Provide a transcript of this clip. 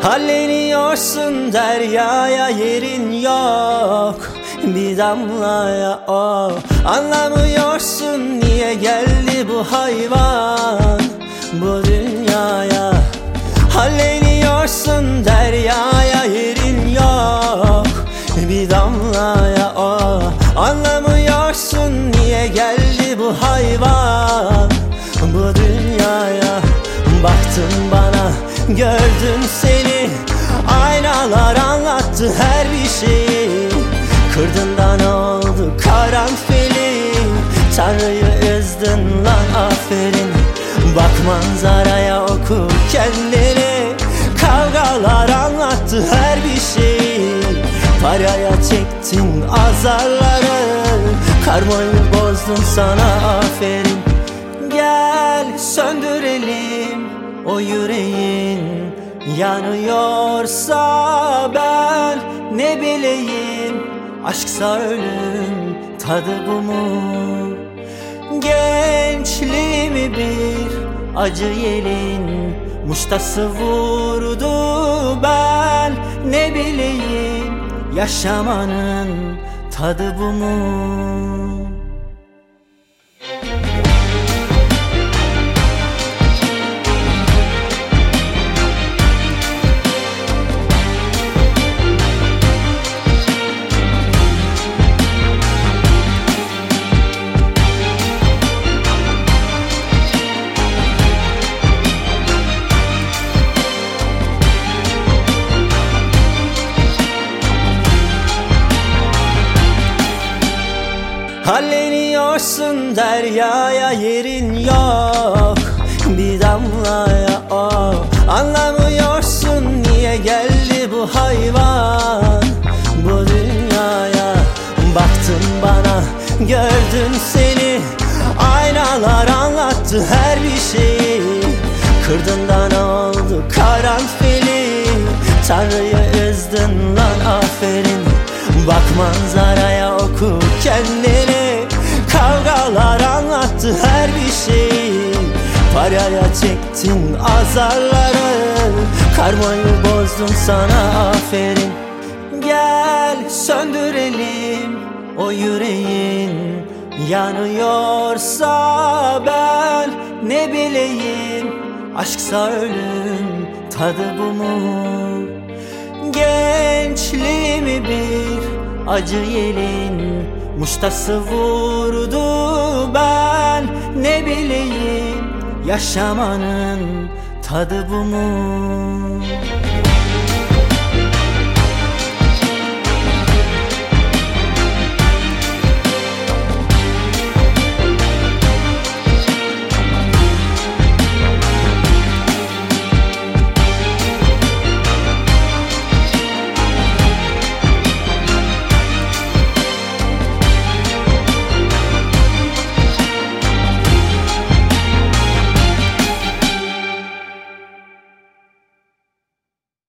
Halleniyorsun deryaya, yerin yok bir damlaya. O anlamıyorsun niye geldi bu hayvan bu dünyaya. Halleniyorsun deryaya, yerin yok bir damlaya. O anlamıyorsun niye geldi bu hayvan bu dünyaya. Baktın bana, gördüm seni, aynalar anlattı her bir şeyi. Kırdın da ne oldu karanfili, Tanrı'yı üzdün lan aferin. Bak manzaraya, oku kendini, kavgalar anlattı her bir şeyi. Paraya çektin azarları, karmayı bozdun, sana aferin. Gel söndürelim o yüreğin, yanıyorsa ben ne bileyim. Aşksa ölüm, tadı bu mu? Gençliğimi bir acı yelin muştası vurdu, ben ne bileyim. Yaşamanın tadı bu mu? Halleniyorsun deryaya, yerin yok bir damlaya. O anlamıyorsun niye geldi bu hayvan bu dünyaya. Baktın bana, gördüm seni, aynalar anlattı her bir şeyi. Kırdın da ne oldu karanfili, Tanrı'yı üzdün lan aferin. Bak manzaraya, oku kendini, kavgalar anlattı her bir şeyi. Paraya çektin azarları, karmayı bozdun, sana aferin. Gel söndürelim o yüreğin, yanıyorsa ben ne bileyim. Aşksa ölüm, tadı bu mu? Gençliğimi bir acı yelin muştası vurdu, ben ne bileyim. Yaşamanın tadı bu mu?